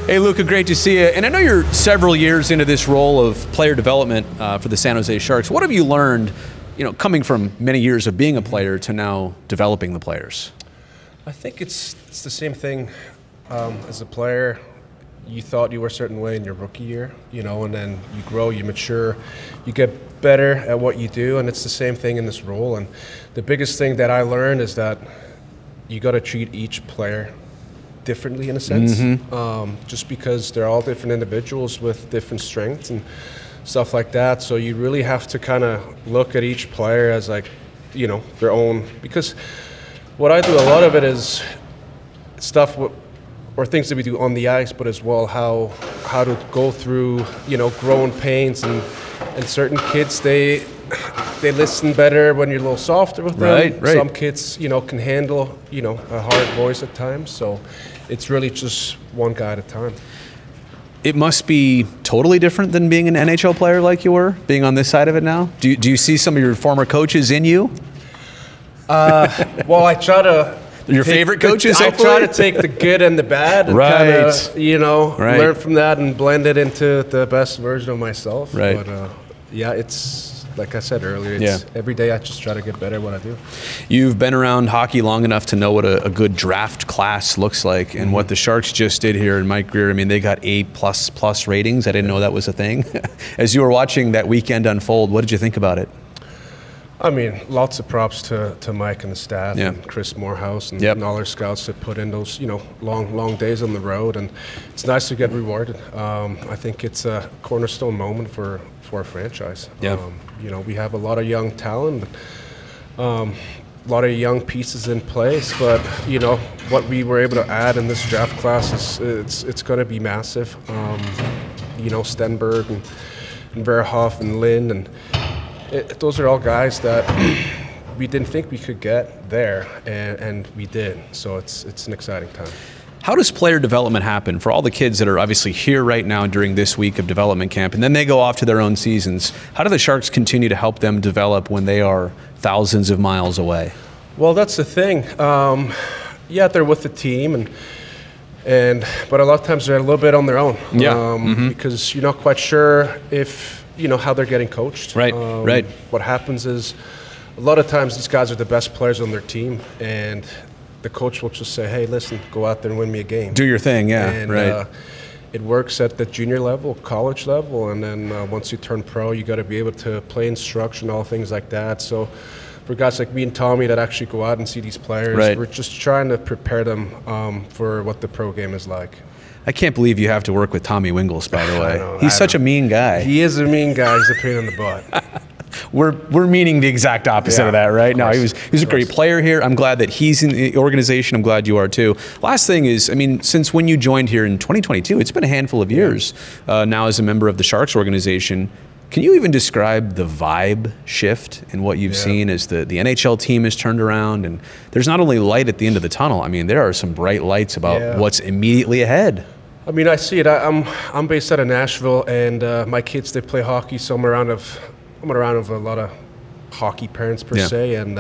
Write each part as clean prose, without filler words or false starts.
Hey, Luka, great to see you. And I know you're several years into this role of player development for the San Jose Sharks. What have you learned, coming from many years of being a player to now developing the players? I think it's the same thing as a player. You thought you were a certain way in your rookie year, and then you grow, you mature, you get better at what you do, and it's the same thing in this role. And the biggest thing that I learned is that you got to treat each player differently in a sense, just because they're all different individuals with different strengths and stuff like that. So you really have to kind of look at each player as their own, because what I do, a lot of it is stuff or things that we do on the ice, but as well how to go through growing pains, and certain kids they listen better when you're a little softer with them. Right. Some kids can handle a hard voice at times, so it's really just one guy at a time. It must be totally different than being an NHL player like you were, being on this side of it now. Do you see some of your former coaches in you? Well, I try to. Your favorite coaches? I try to take the good and the bad, and learn from that and blend it into the best version of myself. Right. But it's like I said earlier. Every day I just try to get better at what I do. You've been around hockey long enough to know what a good draft class looks like, and what the Sharks just did here in Mike Grier. I mean, they got A++ ratings. I didn't know that was a thing. As you were watching that weekend unfold, what did you think about it? I mean, lots of props to Mike and the staff, and Chris Morehouse and all our scouts that put in those long days on the road, and it's nice to get rewarded. I think it's a cornerstone moment for a franchise. We have a lot of young talent, a lot of young pieces in place, but what we were able to add in this draft class it's going to be massive. Stenberg and Verhoff and Lind, and those are all guys that we didn't think we could get there, and we did. So it's an exciting time. How does player development happen for all the kids that are obviously here right now during this week of development camp, and then they go off to their own seasons? How do the Sharks continue to help them develop when they are thousands of miles away? Well, that's the thing. They're with the team, but a lot of times they're a little bit on their own. Because you're not quite sure if how they're getting coached. Right. What happens is a lot of times these guys are the best players on their team, and the coach will just say, hey, listen, go out there and win me a game. Do your thing, It works at the junior level, college level, and then once you turn pro, you got to be able to play instruction, all things like that. So for guys like me and Tommy that actually go out and see these players, we're just trying to prepare them for what the pro game is like. I can't believe you have to work with Tommy Wingels, by the way. He's such a mean guy. He is a mean guy. He's a pain in the butt. We're meaning the exact opposite of that, right? No, he was a great player here. I'm glad that he's in the organization. I'm glad you are too. Last thing is, since when you joined here in 2022, it's been a handful of years now as a member of the Sharks organization. Can you even describe the vibe shift in what you've seen as the NHL team has turned around? And there's not only light at the end of the tunnel. There are some bright lights about what's immediately ahead. I see it. I'm based out of Nashville, and my kids, they play hockey, so I'm around of a lot of hockey parents per se, and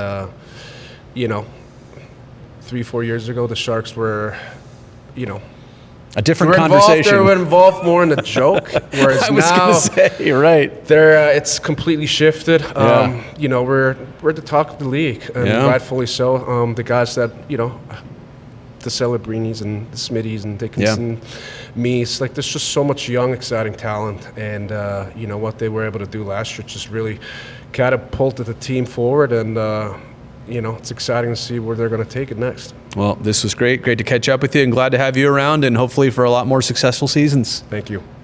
3-4 years ago the Sharks were a different conversation. They were involved more in the joke, whereas I was now going to say, you're right. It's completely shifted. We're the talk of the league, and rightfully so. The guys that the Celebrinis and the Smitties and Dickinson, Meese, there's just so much young, exciting talent, and what they were able to do last year just really catapulted the team forward, and it's exciting to see where they're going to take it next. Well, this was great to catch up with you, and glad to have you around, and hopefully for a lot more successful seasons. Thank you.